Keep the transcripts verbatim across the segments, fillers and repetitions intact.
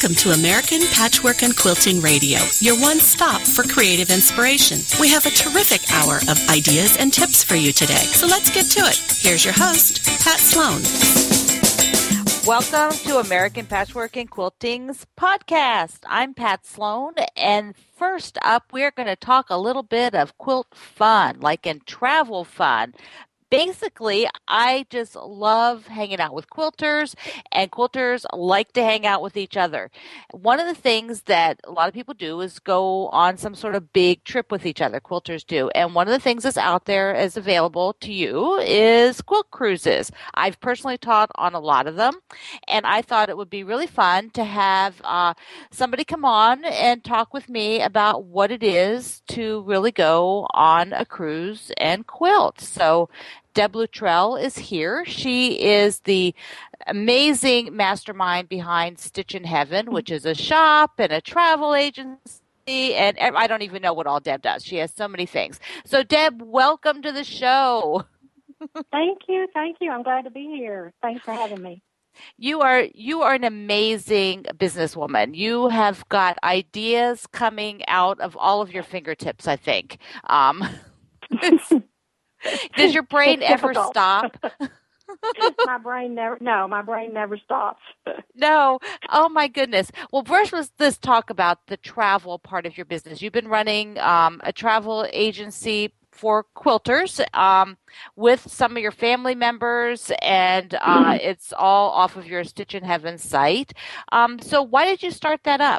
Welcome to American Patchwork and Quilting Radio, your one stop for creative inspiration. We have a terrific hour of ideas and tips for you today, so let's get to it. Here's your host, Pat Sloan. Welcome to American Patchwork and Quilting's podcast. I'm Pat Sloan, and first up, we're going to talk a little bit of quilt fun, like in travel fun. Basically, I just love hanging out with quilters, and quilters like to hang out with each other. One of the things that a lot of people do is go on some sort of big trip with each other, quilters do. And one of the things that's out there is available to you is quilt cruises. I've personally taught on a lot of them, and I thought it would be really fun to have uh, somebody come on and talk with me about what it is to really go on a cruise and quilt. So Deb Luttrell is here. She is the amazing mastermind behind Stitch in Heaven, which is a shop and a travel agency. And I don't even know what all Deb does. She has so many things. So, Deb, welcome to the show. Thank you. Thank you. I'm glad to be here. Thanks for having me. You are you are an amazing businesswoman. You have got ideas coming out of all of your fingertips, I think. Um, Does your brain it's ever difficult. stop? my brain never, no, my brain never stops. No. Oh, my goodness. Well, first, let's, let's talk about the travel part of your business. You've been running um, a travel agency for quilters um, with some of your family members, and uh, mm-hmm. it's all off of your Stitch in Heaven site. Um, so why did you start that up?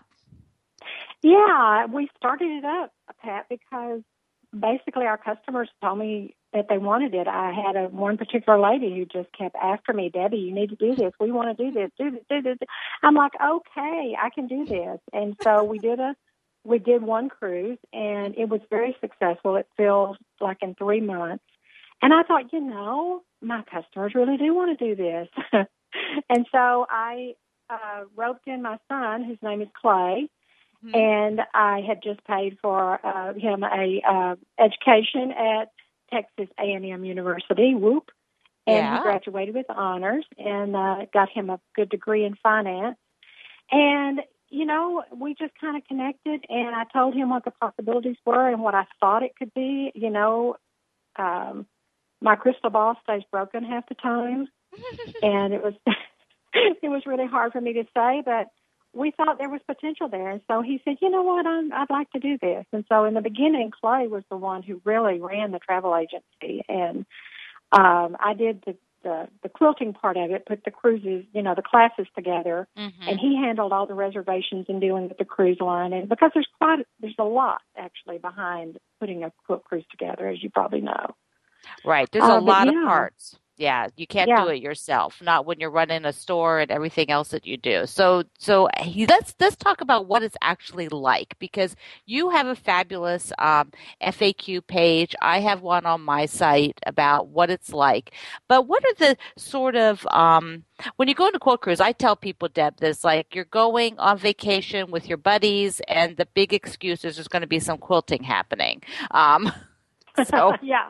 Yeah, we started it up, Pat, because basically our customers told me that they wanted it. I had a one particular lady who just kept after me, Debbie, you need to do this. We want to do this, do this, do this. I'm like, okay, I can do this. And so we did a, we did one cruise, and it was very successful. It filled like in three months. And I thought, you know, my customers really do want to do this. And so I uh, roped in my son, whose name is Clay. Mm-hmm. And I had just paid for uh, him a uh, education at Texas A and M University, whoop, and yeah. he graduated with honors and uh, got him a good degree in finance. And, you know, we just kind of connected, and I told him what the possibilities were and what I thought it could be. You know, um, my crystal ball stays broken half the time, and it was it was really hard for me to say, but we thought there was potential there. And so he said, you know what, I'm, I'd like to do this. And so in the beginning, Clay was the one who really ran the travel agency. And um, I did the, the, the quilting part of it, put the cruises, you know, the classes together. Mm-hmm. And he handled all the reservations and dealing with the cruise line. And because there's quite, there's a lot actually behind putting a quilt cruise together, as you probably know. Right. There's uh, a lot yeah. of parts. Yeah, you can't yeah. do it yourself, not when you're running a store and everything else that you do. So so he, let's let's talk about what it's actually like, because you have a fabulous um, F A Q page. I have one on my site about what it's like. But what are the sort of, um, when you go on a quilt cruise, I tell people, Deb, that it's like you're going on vacation with your buddies, and the big excuse is there's going to be some quilting happening. Um, so yeah.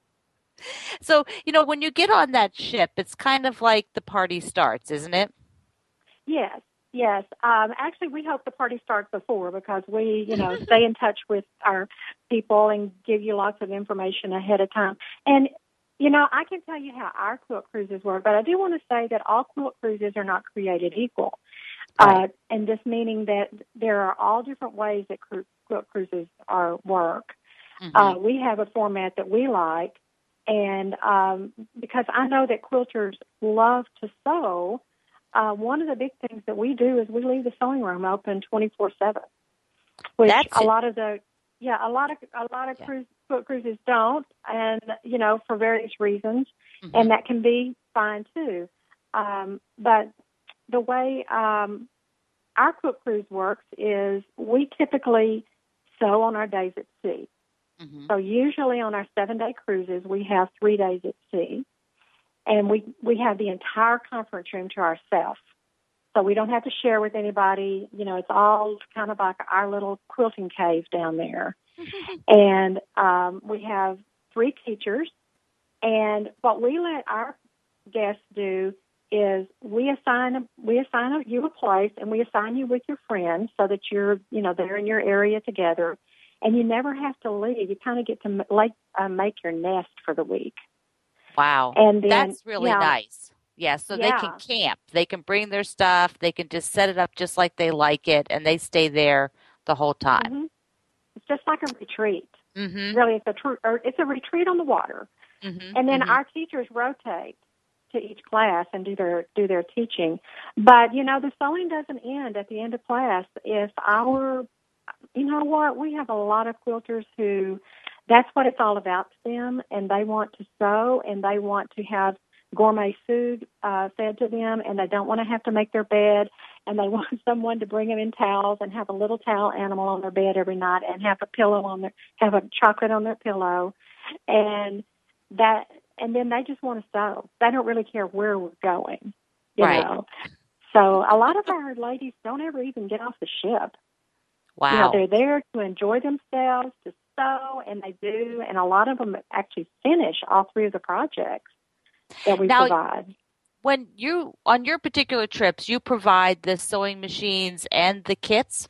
So, you know, when you get on that ship, it's kind of like the party starts, isn't it? Yes, yes. Um, actually, we hope the party starts before, because we, you know, stay in touch with our people and give you lots of information ahead of time. And, you know, I can tell you how our quilt cruises work, but I do want to say that all quilt cruises are not created equal. Right. Uh, and this meaning that there are all different ways that cru- quilt cruises are work. Mm-hmm. Uh, we have a format that we like. And um, because I know that quilters love to sew, uh, one of the big things that we do is we leave the sewing room open twenty-four seven, which That's a it. lot of the yeah a lot of a lot of yeah. cruise, quilt cruises don't, and you know for various reasons, mm-hmm. and that can be fine too. Um, but the way um, our quilt cruise works is we typically sew on our days at sea. Mm-hmm. So usually on our seven-day cruises, we have three days at sea, and we, we have the entire conference room to ourselves. So we don't have to share with anybody. You know, it's all kind of like our little quilting cave down there. And um, we have three teachers, and what we let our guests do is we assign we assign you a place, and we assign you with your friends so that you're you know they're in your area together, and you never have to leave. You kind of get to like uh, make your nest for the week. Wow. And then, That's really yeah, nice. Yeah, so they can yeah, camp. They can bring their stuff. They can just set it up just like they like it, and they stay there the whole time. hmm it's just like a retreat. Mm-hmm. Really, it's a tr- or it's a retreat on the water. Mm-hmm. And then Mm-hmm. our teachers rotate to each class and do their do their teaching. But you know, the sewing doesn't end at the end of class. If our, you know what, we have a lot of quilters who, that's what it's all about to them, and they want to sew, and they want to have gourmet food uh, fed to them, and they don't want to have to make their bed, and they want someone to bring them in towels and have a little towel animal on their bed every night, and have a pillow on their, have a chocolate on their pillow, and that, and then they just want to sew. They don't really care where we're going, you Right. know. So a lot of our ladies don't ever even get off the ship. Wow. You know, they're there to enjoy themselves, to sew, and they do, and a lot of them actually finish all three of the projects that we Now, provide. when you, on your particular trips, you provide the sewing machines and the kits?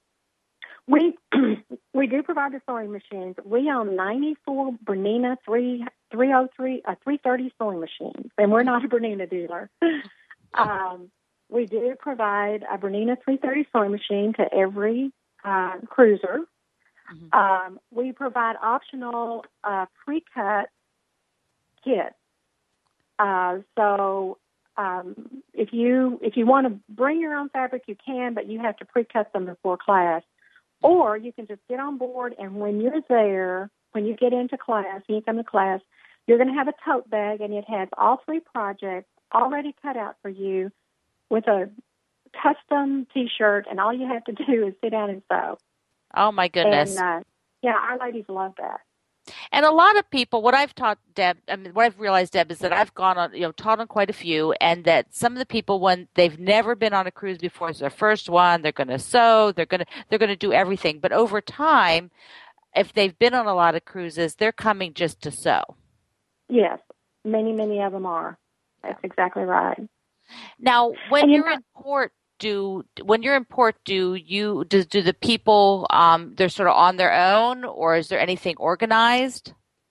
We we do provide the sewing machines. We own ninety-four Bernina three three oh three uh, three thirty sewing machines, and we're not a Bernina dealer. um, we do provide a Bernina three thirty sewing machine to every uh, cruiser. Mm-hmm. Um, we provide optional uh, pre-cut kits. Uh, so um, if you if you want to bring your own fabric, you can, but you have to pre-cut them before class. Or you can just get on board, and when you're there, when you get into class, when you come to class, you're going to have a tote bag, and it has all three projects already cut out for you with a custom T-shirt, and all you have to do is sit down and sew. Oh, my goodness. And, uh, yeah, our ladies love that. And a lot of people, what I've taught Deb, I mean, what I've realized, Deb, is that I've gone on, you know, taught on quite a few, and that some of the people, when they've never been on a cruise before, it's their first one, they're going to sew, they're going to, they're going to do everything. But over time, if they've been on a lot of cruises, they're coming just to sew. Yes, many, many of them are. That's exactly right. Now, when And you you're know- in port, do when you're in port, do you do, do the people um, they're sort of on their own, or is there anything organized?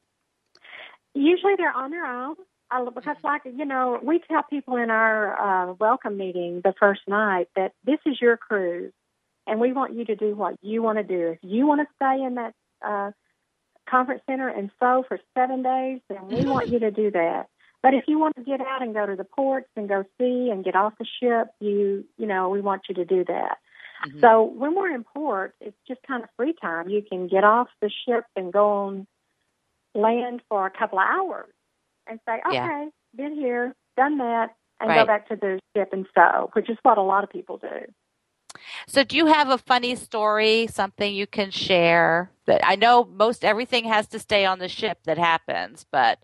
Usually they're on their own, uh, because, like, you know, we tell people in our uh, welcome meeting the first night that this is your cruise, and we want you to do what you want to do. If you want to stay in that uh, conference center and sew for seven days, then we want you to do that. But if you want to get out and go to the ports and go see and get off the ship, you you know, we want you to do that. Mm-hmm. So when we're in port, it's just kind of free time. You can get off the ship and go on land for a couple of hours and say, okay, Yeah. been here, done that, and Right. go back to the ship and sew, which is what a lot of people do. So do you have a funny story, something you can share? That I know most everything has to stay on the ship that happens, but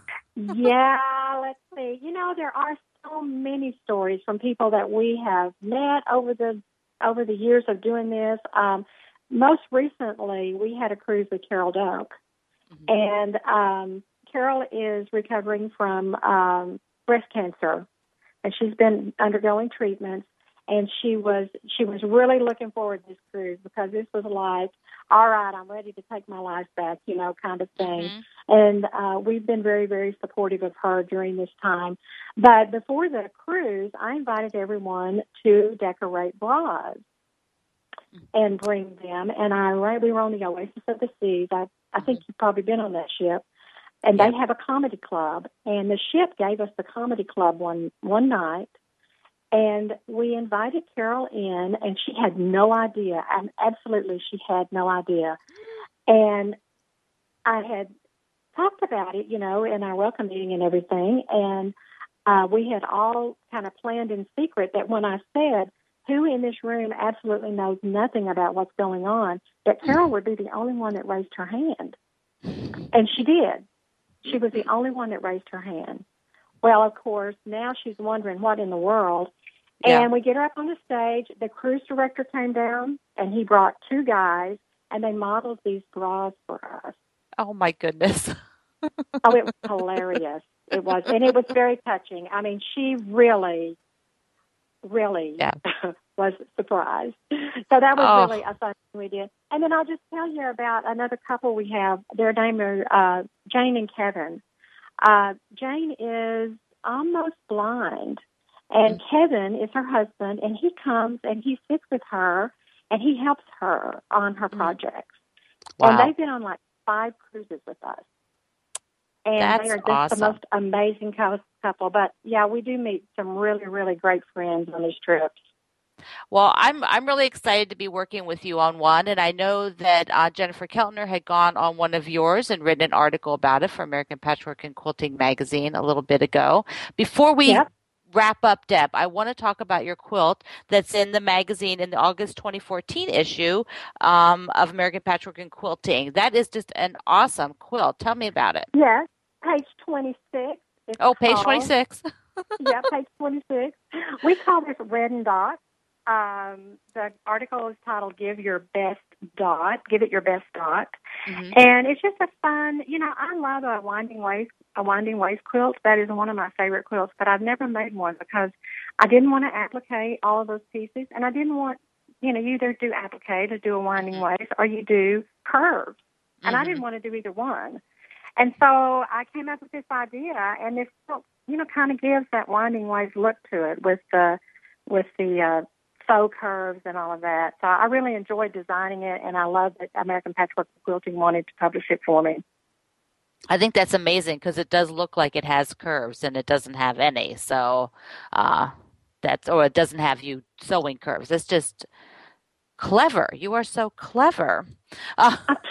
Yeah, let's see. You know, there are so many stories from people that we have met over the over the years of doing this. Um, most recently, we had a cruise with Carol Doak, mm-hmm. and um, Carol is recovering from um, breast cancer, and she's been undergoing treatments. And she was she was really looking forward to this cruise because this was like, all right, I'm ready to take my life back, you know, kind of thing. Mm-hmm. And uh, we've been very, very supportive of her during this time. But before the cruise, I invited everyone to decorate bras and bring them. And I we were on the Oasis of the Seas. I, I think you've probably been on that ship. And yeah. they have a comedy club. And the ship gave us the comedy club one one night. And we invited Carol in, and she had no idea. And absolutely, she had no idea. And I had talked about it, you know, in our welcome meeting and everything. And uh, we had all kind of planned in secret that when I said, who in this room absolutely knows nothing about what's going on, that Carol would be the only one that raised her hand. And she did. She was the only one that raised her hand. Well, of course, now she's wondering what in the world. Yeah. And we get her up on the stage. The cruise director came down, and he brought two guys, and they modeled these bras for us. Oh, my goodness. Oh, it was hilarious. It was, and it was very touching. I mean, she really, really Yeah. was surprised. So that was Oh. really a fun thing we did. And then I'll just tell you about another couple we have. Their name are uh, Jane and Kevin. Uh, Jane is almost blind, and mm-hmm. Kevin is her husband, and he comes and he sits with her, and he helps her on her mm-hmm. projects. Wow. And they've been on like five cruises with us. And That's they are just awesome. the most amazing couple. But, yeah, we do meet some really, really great friends on these trips. Well, I'm I'm really excited to be working with you on one, and I know that uh, Jennifer Keltner had gone on one of yours and written an article about it for American Patchwork and Quilting magazine a little bit ago. Before we yep. wrap up, Deb, I want to talk about your quilt that's in the magazine in the August twenty fourteen issue um, of American Patchwork and Quilting. That is just an awesome quilt. Tell me about it. Yes, page twenty-six. Oh, page called. twenty-six. Yeah, page twenty-six. We call this Red and Dot. Um, the article is titled "Give Your Best Dot." Give it your best dot, mm-hmm. and it's just a fun. You know, I love a winding waist, a winding waist quilt. That is one of my favorite quilts. But I've never made one because I didn't want to applique all of those pieces, and I didn't want. You know, you either do applique to do a winding waist, or you do curves, and mm-hmm. I didn't want to do either one. And so I came up with this idea, and this quilt, you know, kind of gives that winding waist look to it with the with the uh, faux curves and all of that. So I really enjoyed designing it, and I love that American Patchwork Quilting wanted to publish it for me. I think that's amazing because it does look like it has curves, and it doesn't have any. So uh, that's, or it doesn't have you sewing curves. It's just clever. You are so clever. Uh,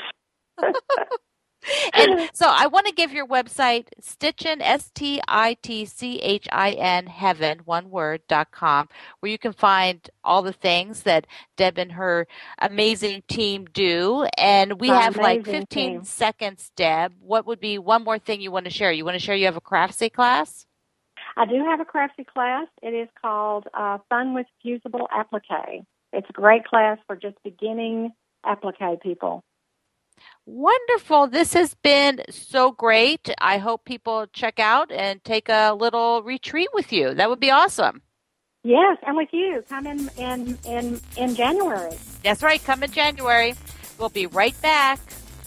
And so I want to give your website, Stitchin, S T I T C H I N, heaven, one word, dot com, where you can find all the things that Deb and her amazing team do. And we My have like fifteen team. seconds, Deb. What would be one more thing you want to share? You want to share you have a Craftsy class? I do have a Craftsy class. It is called uh, Fun with Fusible Applique. It's a great class for just beginning applique people. Wonderful. This has been so great. I hope people check out and take a little retreat with you. That would be awesome. Yes, and with you. Come in in, in, in January. That's right. Come in January. We'll be right back.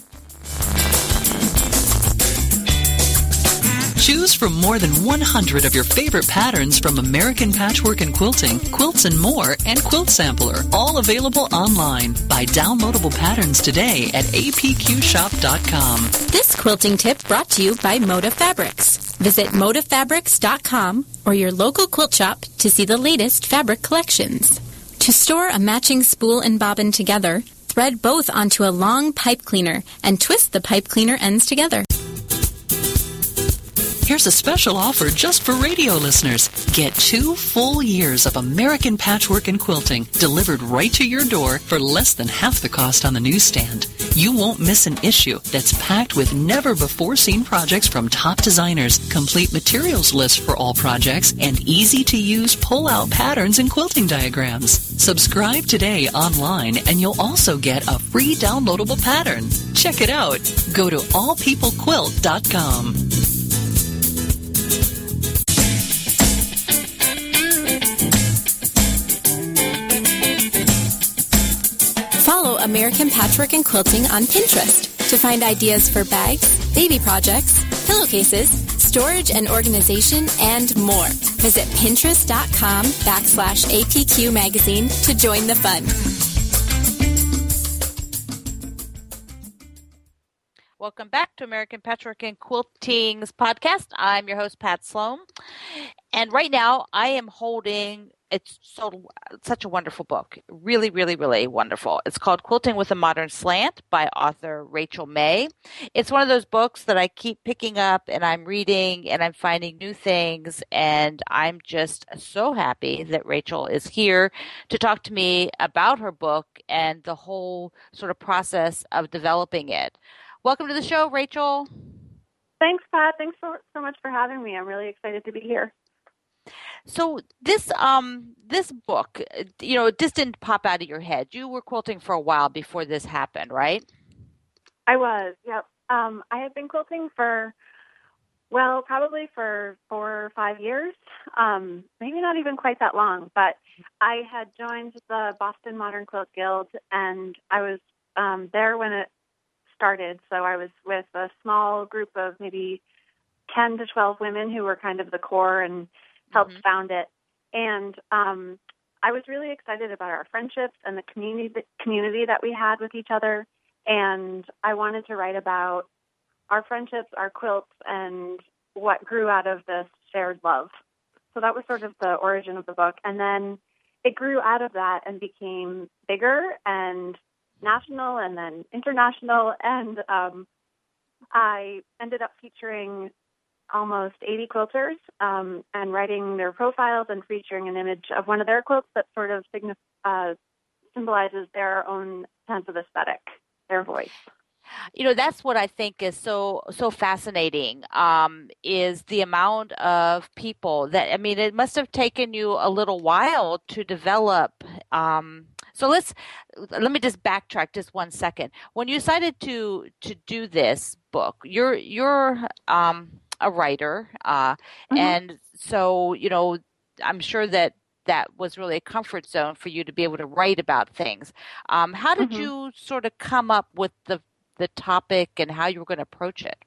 Choose from more than one hundred of your favorite patterns from American Patchwork and Quilting, Quilts and More, and Quilt Sampler, all available online. Buy downloadable patterns today at A P Q shop dot com. This quilting tip brought to you by Moda Fabrics. Visit moda fabrics dot com or your local quilt shop to see the latest fabric collections. To store a matching spool and bobbin together, thread both onto a long pipe cleaner and twist the pipe cleaner ends together. Here's a special offer just for radio listeners. Get two full years of American Patchwork and Quilting delivered right to your door for less than half the cost on the newsstand. You won't miss an issue that's packed with never-before-seen projects from top designers, complete materials list for all projects, and easy-to-use pull-out patterns and quilting diagrams. Subscribe today online, and you'll also get a free downloadable pattern. Check it out. Go to all people quilt dot com. Follow American Patchwork and Quilting on Pinterest to find ideas for bags, baby projects, pillowcases, storage and organization, and more. Visit pinterest.com backslash APQ magazine to join the fun. Welcome back to American Patchwork and Quilting's podcast. I'm your host, Pat Sloan. And right now I am holding, it's so such a wonderful book. Really, really, really wonderful. It's called Quilting with a Modern Slant by author Rachel May. It's one of those books that I keep picking up and I'm reading and I'm finding new things. And I'm just so happy that Rachel is here to talk to me about her book and the whole sort of process of developing it. Welcome to the show, Rachel. Thanks, Pat. Thanks so, so much for having me. I'm really excited to be here. So this um this book, you know, it just didn't pop out of your head. You were quilting for a while before this happened, right? I was, yep. Um, I have been quilting for, well, probably for four or five years, um, maybe not even quite that long, but I had joined the Boston Modern Quilt Guild, and I was um, there when it started. So I was with a small group of maybe ten to twelve women who were kind of the core and helped mm-hmm. found it. And um, I was really excited about our friendships and the community, the community that we had with each other. And I wanted to write about our friendships, our quilts, and what grew out of this shared love. So that was sort of the origin of the book. And then it grew out of that and became bigger and national and then international. And um, I ended up featuring almost eighty quilters um, and writing their profiles and featuring an image of one of their quilts that sort of signif- uh, symbolizes their own sense of aesthetic, their voice. You know, that's what I think is so so fascinating, um, is the amount of people that, I mean, it must have taken you a little while to develop. Um, so let's, let me just backtrack just one second. When you decided to, to do this book, you're, you're um, a writer, uh, mm-hmm. and so, you know, I'm sure that that was really a comfort zone for you to be able to write about things. Um, how did mm-hmm. you sort of come up with the the topic and how you were going to approach it?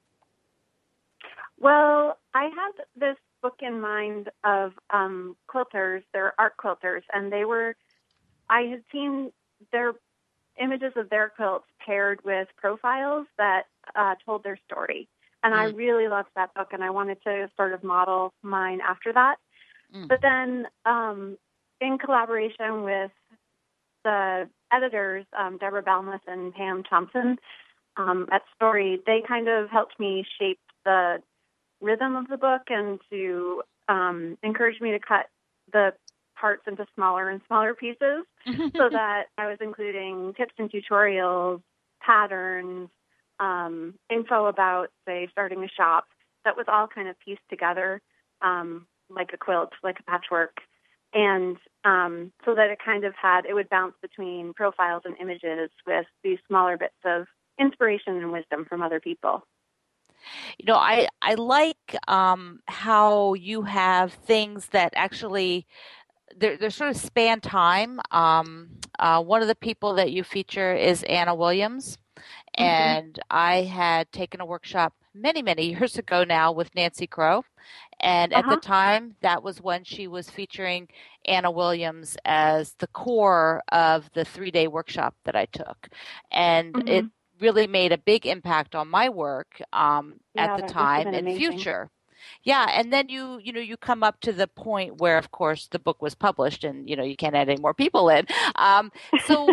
Well, I had this book in mind of um, quilters, they're art quilters, and they were, I had seen their images of their quilts paired with profiles that uh, told their story. And mm. I really loved that book, and I wanted to sort of model mine after that. Mm. But then um, in collaboration with the editors, um, Deborah Balmuth and Pam Thompson, Um, at Story, they kind of helped me shape the rhythm of the book and to um, encourage me to cut the parts into smaller and smaller pieces so that I was including tips and tutorials, patterns, um, info about, say, starting a shop. That was all kind of pieced together um, like a quilt, like a patchwork. And um, so that it kind of had, it would bounce between profiles and images with these smaller bits of inspiration and wisdom from other people. You know, I, I like um, how you have things that actually, they're, they're sort of span time. Um, uh, one of the people that you feature is Anna Williams. Mm-hmm. And I had taken a workshop many, many years ago now with Nancy Crow. And uh-huh. at the time, that was when she was featuring Anna Williams as the core of the three-day workshop that I took. And mm-hmm. it really made a big impact on my work um, yeah, at the time and amazing. Future. Yeah, and then you, you know, you come up to the point where, of course, the book was published, and you know you can't add any more people in. Um, so,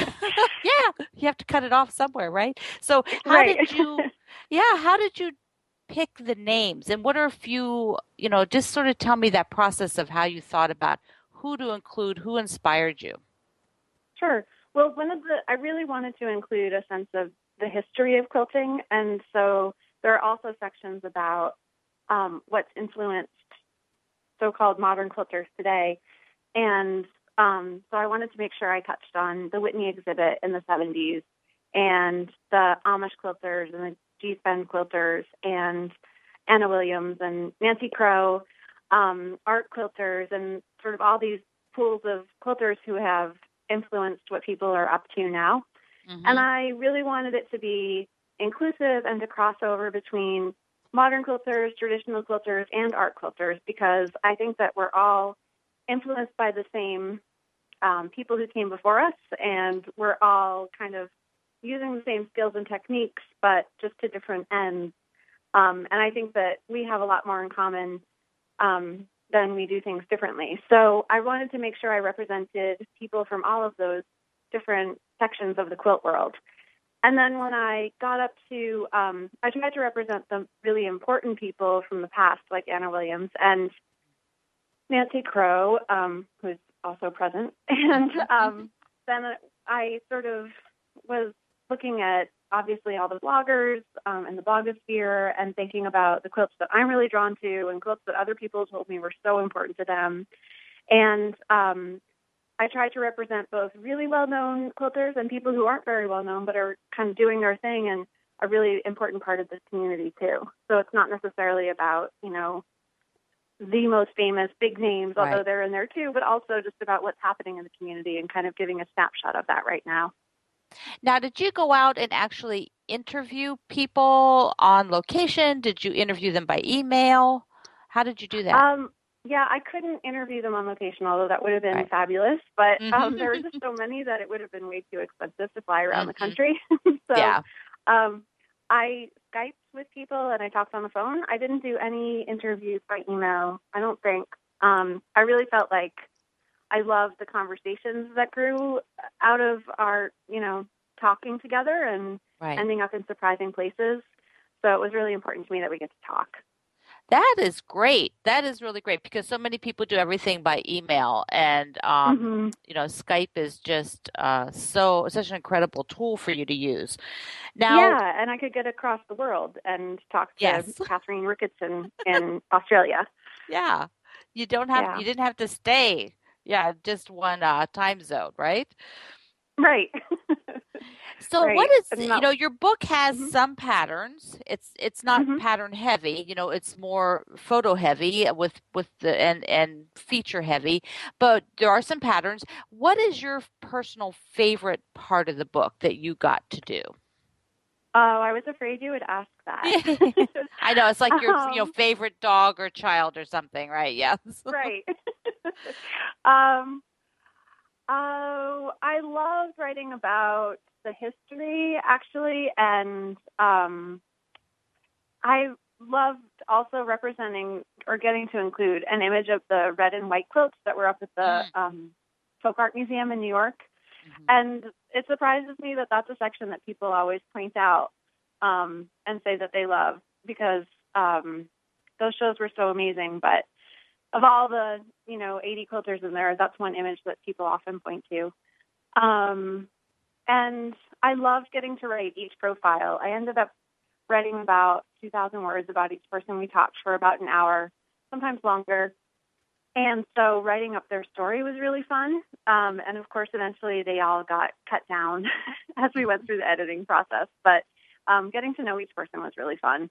yeah, you have to cut it off somewhere, right? So, how right. did you? Yeah, how did you pick the names, and what are a few? You know, just sort of tell me that process of how you thought about who to include, who inspired you. Sure. Well, one of the I really wanted to include a sense of the history of quilting, and so there are also sections about um, what's influenced so-called modern quilters today. And um, so I wanted to make sure I touched on the Whitney exhibit in the seventies and the Amish quilters and the G-Spen quilters and Anna Williams and Nancy Crow, um, art quilters, and sort of all these pools of quilters who have influenced what people are up to now. Mm-hmm. And I really wanted it to be inclusive and to cross over between modern quilters, traditional quilters, and art quilters, because I think that we're all influenced by the same um, people who came before us, and we're all kind of using the same skills and techniques, but just to different ends. Um, and I think that we have a lot more in common um, than we do things differently. So I wanted to make sure I represented people from all of those different sections of the quilt world. And then when I got up to, um, I tried to represent the really important people from the past, like Anna Williams and Nancy Crow, um, who's also present. And um, then I sort of was looking at, obviously, all the bloggers um, and the blogosphere and thinking about the quilts that I'm really drawn to and quilts that other people told me were so important to them. And um, I tried to represent both really well-known quilters and people who aren't very well-known but are kind of doing their thing. And a really important part of this community too. So it's not necessarily about, you know, the most famous big names, Right. although they're in there too, but also just about what's happening in the community and kind of giving a snapshot of that right now. Now, did you go out and actually interview people on location? Did you interview them by email? How did you do that? Um, yeah, I couldn't interview them on location, although that would have been Right. fabulous. But Mhm. um, there were just so many that it would have been way too expensive to fly around Mhm. the country. so Yeah. um, I Skyped with people and I talked on the phone. I didn't do any interviews by email, I don't think. Um, I really felt like I loved the conversations that grew out of our, you know, talking together and Right. ending up in surprising places. So it was really important to me that we get to talk. That is great. That is really great because so many people do everything by email, and um, Mm-hmm. you know, Skype is just uh, so such an incredible tool for you to use. Now, Yeah, and I could get across the world and talk to yes, Catherine Ricketson in Australia. yeah, you don't have Yeah, you didn't have to stay, yeah, just one uh, time zone, right? right. So what right. is, And you that- know, your book has Mhm. some patterns. It's it's not Mhm. pattern heavy, you know, it's more photo heavy with with the and and feature heavy, but there are some patterns. What is your personal favorite part of the book that you got to do? Oh, I was afraid you would ask that. I know it's like your you know Um, favorite dog or child or something, right? Yes. right. um, oh, I loved writing about the history, actually, and um, I loved also representing or getting to include an image of the red and white quilts that were up at the Mm. um, Folk Art Museum in New York. Mhm. And it surprises me that that's a section that people always point out um, and say that they love because um, those shows were so amazing. But of all the, you know, eighty quilters in there, that's one image that people often point to. Um, and I loved getting to write each profile. I ended up writing about two thousand words about each person. We talked for about an hour, sometimes longer. And so writing up their story was really fun. Um, and of course, eventually they all got cut down as we went through the editing process. But um, getting to know each person was really fun.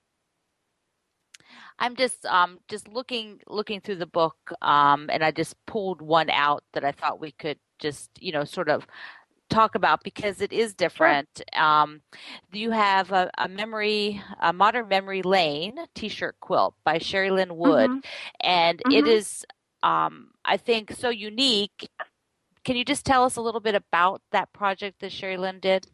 I'm just um just looking looking through the book, um, and I just pulled one out that I thought we could just, you know, sort of talk about because it is different. Sure. Um, you have a, a memory, a modern memory lane T-shirt quilt by Sherry Lynn Wood, Mm-hmm. and Mm-hmm. it is, um, I think, so unique. Can you just tell us a little bit about that project that Sherry Lynn did?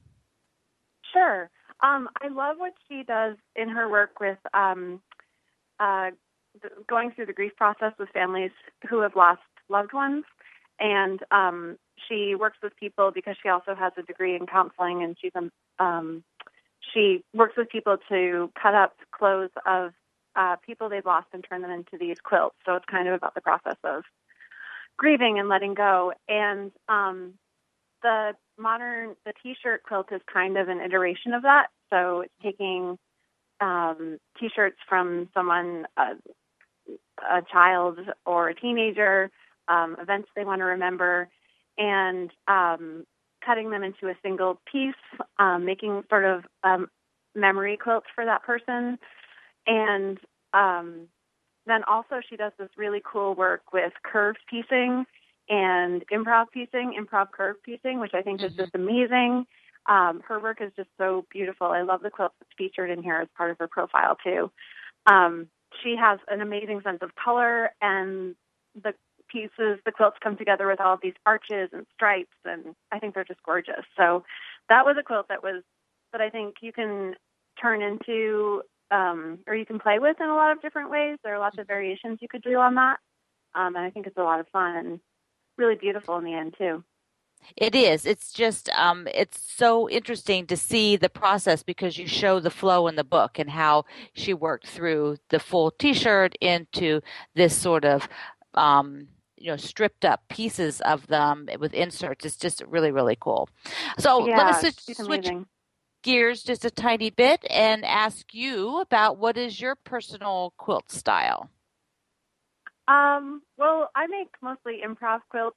Sure. Um, I love what she does in her work with um, uh, going through the grief process with families who have lost loved ones. And um, she works with people because she also has a degree in counseling, and she's a, um, she works with people to cut up clothes of uh, people they've lost and turn them into these quilts. So it's kind of about the process of grieving and letting go. And um, the modern, the T-shirt quilt is kind of an iteration of that. So it's taking um, T-shirts from someone, uh, a child or a teenager, um, events they want to remember, and um, cutting them into a single piece, um, making sort of um, memory quilts for that person. And um, then also she does this really cool work with curved piecing and improv piecing, improv curve piecing, which I think mm-hmm. is just amazing. Um, her work is just so beautiful. I love the quilt that's featured in here as part of her profile too. Um, she has an amazing sense of color, and the pieces, the quilts come together with all of these arches and stripes, and I think they're just gorgeous. So that was a quilt that was that I think you can turn into um, or you can play with in a lot of different ways. There are lots of variations you could do on that, um, and I think it's a lot of fun and really beautiful in the end too. It is. It's just, um, it's so interesting to see the process because you show the flow in the book and how she worked through the full T-shirt into this sort of, um, you know, stripped up pieces of them with inserts. It's just really, really cool. So yeah, let us switch, switch gears just a tiny bit and ask you about what is your personal quilt style? Um, well, I make mostly improv quilts.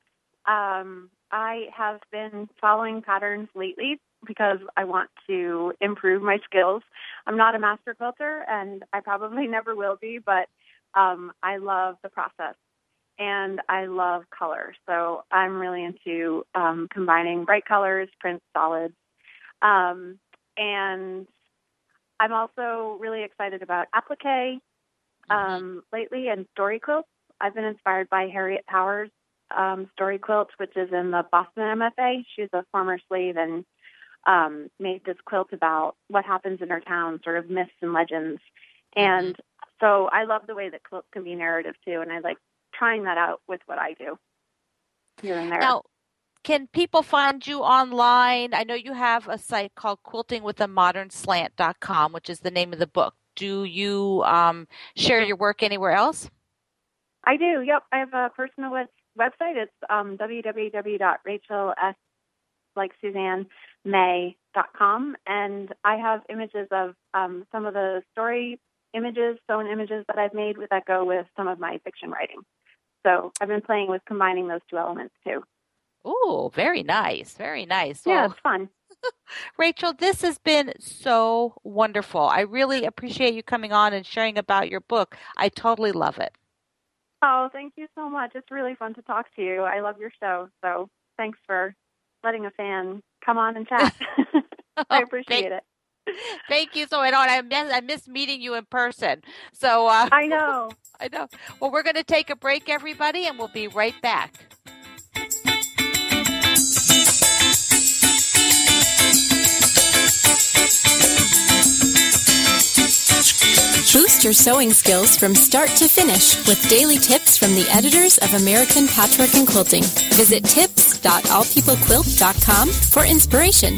Um, I have been following patterns lately because I want to improve my skills. I'm not a master quilter, and I probably never will be, but um, I love the process, and I love color. So I'm really into um, combining bright colors, prints, solids, um, and I'm also really excited about applique um, lately and story quilts. I've been inspired by Harriet Powers' um, story quilt, which is in the Boston M F A. She's a former slave and um, made this quilt about what happens in her town, sort of myths and legends. And so I love the way that quilts can be narrative, too, and I like trying that out with what I do here and there. Now, can people find you online? I know you have a site called quilting with a modern slant dot com, which is the name of the book. Do you um, share your work anywhere else? I do, yep. I have a personal web- website. It's um, w w w dot rachel s like Suzanne May dot com, and I have images of um, some of the story images, sewn images that I've made that go with some of my fiction writing. So I've been playing with combining those two elements, too. Oh, very nice. Very nice. Yeah, Well, it's fun. Rachel, this has been so wonderful. I really appreciate you coming on and sharing about your book. I totally love it. Oh, thank you so much. It's really fun to talk to you. I love your show. So thanks for letting a fan come on and chat. I appreciate thank, it. Thank you so much. I miss, I miss meeting you in person. So uh, I know. I know. Well, we're going to take a break, everybody, and we'll be right back. Boost your sewing skills from start to finish with daily tips from the editors of American Patchwork and Quilting. Visit tips dot all people quilt dot com for inspiration.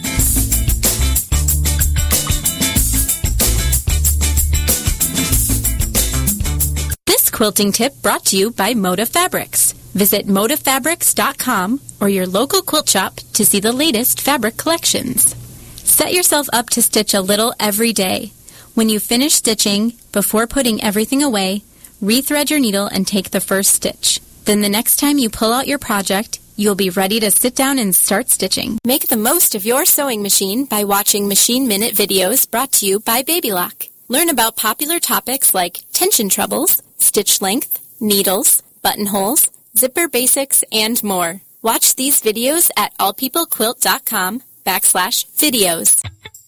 This quilting tip brought to you by Moda Fabrics. Visit moda fabrics dot com or your local quilt shop to see the latest fabric collections. Set yourself up to stitch a little every day. When you finish stitching, before putting everything away, rethread your needle and take the first stitch. Then the next time you pull out your project, you'll be ready to sit down and start stitching. Make the most of your sewing machine by watching Machine Minute videos brought to you by BabyLock. Learn about popular topics like tension troubles, stitch length, needles, buttonholes, zipper basics, and more. Watch these videos at all people quilt dot com backslash videos.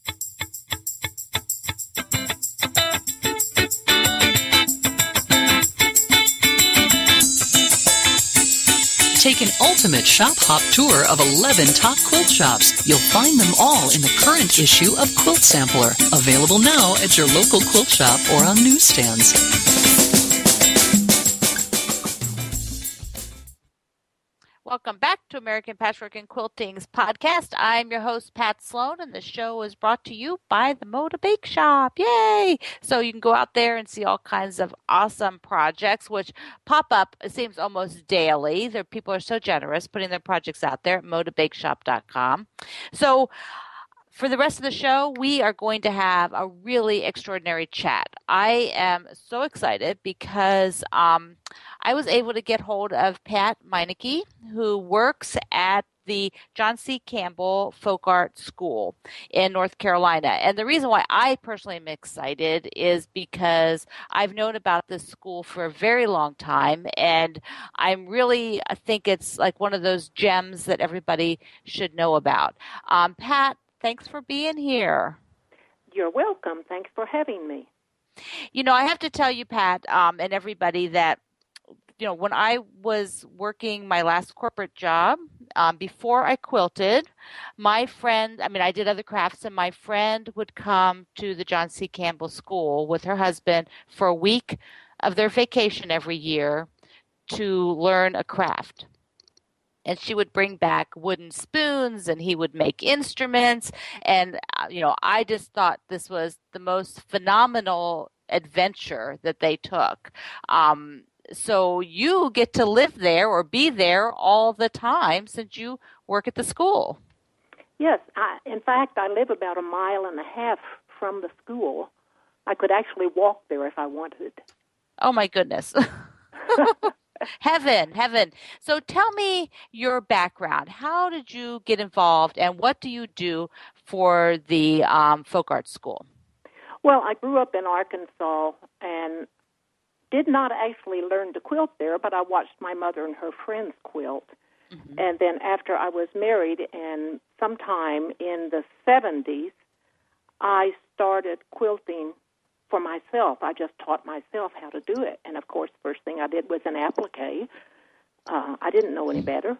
Take an ultimate shop hop tour of eleven top quilt shops. You'll find them all in the current issue of Quilt Sampler, available now at your local quilt shop or on newsstands. Welcome back to American Patchwork and Quilting's podcast. I'm your host, Pat Sloan, and the show is brought to you by the Moda Bake Shop. Yay! So you can go out there and see all kinds of awesome projects, which pop up, it seems, almost daily. There, people are so generous putting their projects out there at moda bake shop dot com. So for the rest of the show, we are going to have a really extraordinary chat. I am so excited because um, I was able to get hold of Pat Meineke, who works at the John C. Campbell Folk Art School in North Carolina. And the reason why I personally am excited is because I've known about this school for a very long time, and I'm really, I think it's like one of those gems that everybody should know about. Um, Pat, thanks for being here. You're welcome. Thanks for having me. You know, I have to tell you, Pat, um, and everybody that, you know, when I was working my last corporate job, um, before I quilted, my friend, I mean, I did other crafts, and my friend would come to the John C. Campbell School with her husband for a week of their vacation every year to learn a craft. And she would bring back wooden spoons, and he would make instruments. And, uh, you know, I just thought this was the most phenomenal adventure that they took. Um, so you get to live there or be there all the time since you work at the school. Yes. I, in fact, I live about a mile and a half from the school. I could actually walk there if I wanted. Oh, my goodness. heaven, heaven. So tell me your background. How did you get involved, and what do you do for the um, folk arts school? Well, I grew up in Arkansas and did not actually learn to quilt there, but I watched my mother and her friends quilt. Mm-hmm. And then after I was married, and sometime in the seventies, I started quilting for myself. I just taught myself how to do it. And, of course, the first thing I did was an applique. Uh, I didn't know any better.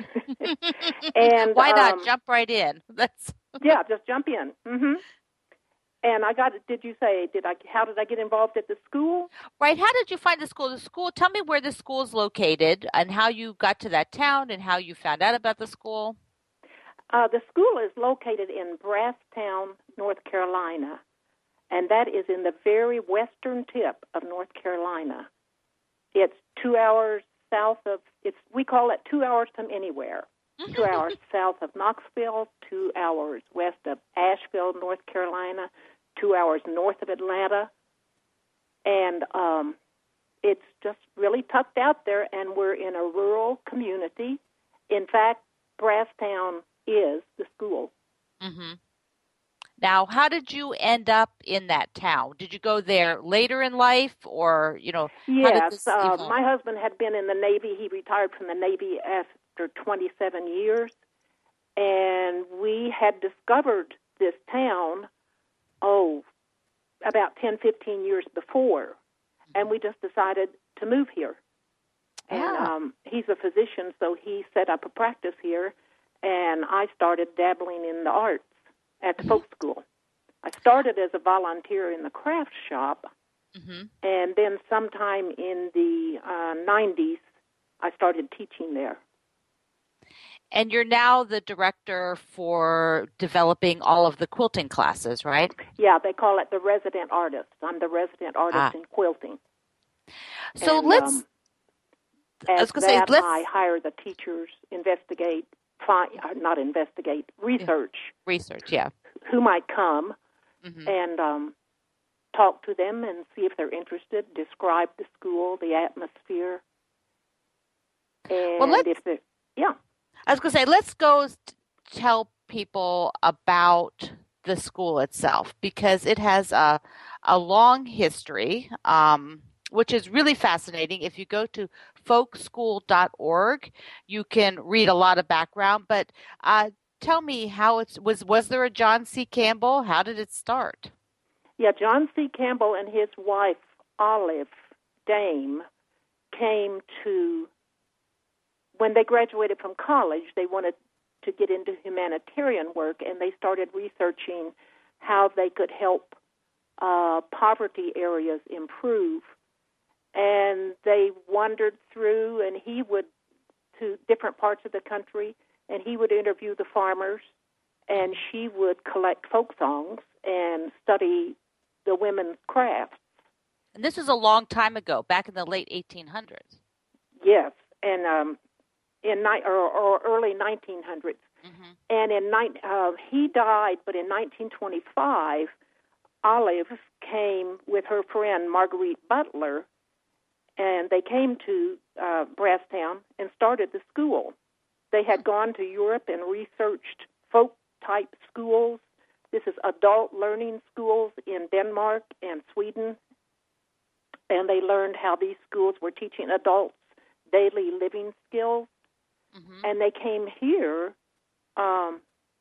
and Why not? Um, jump right in. That's yeah, just jump in. Mm-hmm. And I got, did you say, did I? How did I get involved at the school? Right. How did you find the school? The school, tell me where the school is located and how you got to that town and how you found out about the school. Uh, the school is located in Brasstown, North Carolina, and that is in the very western tip of North Carolina. It's two hours south of, it's we call it two hours from anywhere. Two hours south of Knoxville, two hours west of Asheville, North Carolina, two hours north of Atlanta, and um, it's just really tucked out there, and we're in a rural community. In fact, Brasstown is the school. Mm-hmm. Now, how did you end up in that town? Did you go there later in life, or, you know, yes, how did this uh, evolve? My husband had been in the Navy. He retired from the Navy after twenty-seven years, and we had discovered this town, oh, about ten, fifteen years before, and we just decided to move here. And Ah. um, he's a physician, so he set up a practice here, and I started dabbling in the arts at the mm-hmm. folk school. I started as a volunteer in the craft shop, mm-hmm. and then sometime in the uh, nineties, I started teaching there. And you're now the director for developing all of the quilting classes, right? Yeah, they call it the resident artist. I'm the resident artist ah. in quilting. So and, let's... Um, I was going to say, let's... I hire the teachers, investigate, find, not investigate, research. Research, yeah. Who might come, mm-hmm. and um, talk to them and see if they're interested, describe the school, the atmosphere. And well, let's, if they're, yeah. I was going to say, let's go tell people about the school itself, because it has a, a long history, um, which is really fascinating. If you go to folk school dot org, you can read a lot of background. But uh, tell me how it's was. Was there a John C. Campbell? How did it start? Yeah, John C. Campbell and his wife Olive Dame came to. When they graduated from college, they wanted to get into humanitarian work, and they started researching how they could help uh, poverty areas improve. And they wandered through, and he would, to different parts of the country, and he would interview the farmers, and she would collect folk songs and study the women's crafts. And this was a long time ago, back in the late eighteen hundreds. Yes, and um, in ni- or, or early nineteen hundreds. Mm-hmm. And in ni- uh, he died, but in nineteen twenty-five, Olive came with her friend Marguerite Butler, and they came to uh, Brasstown and started the school. They had gone to Europe and researched folk-type schools. This is adult learning schools in Denmark and Sweden, and they learned how these schools were teaching adults daily living skills. Mm-hmm. And they came here um,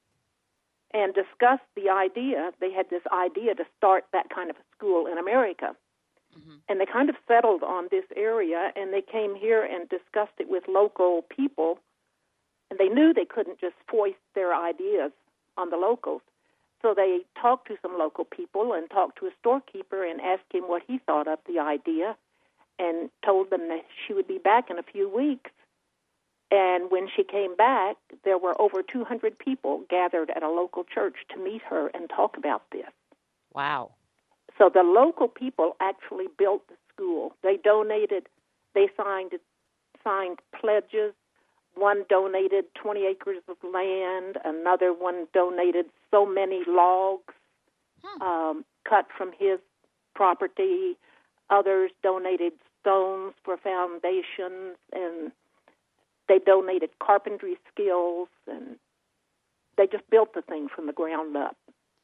and discussed the idea. They had this idea to start that kind of a school in America. Mm-hmm. And they kind of settled on this area, and they came here and discussed it with local people. And they knew they couldn't just foist their ideas on the locals. So they talked to some local people and talked to a storekeeper and asked him what he thought of the idea, and told them that she would be back in a few weeks. And when she came back, there were over two hundred people gathered at a local church to meet her and talk about this. Wow. So the local people actually built the school. They donated, they signed signed pledges. One donated twenty acres of land. Another one donated so many logs hmm. um, cut from his property. Others donated stones for foundations, and they donated carpentry skills, and they just built the thing from the ground up.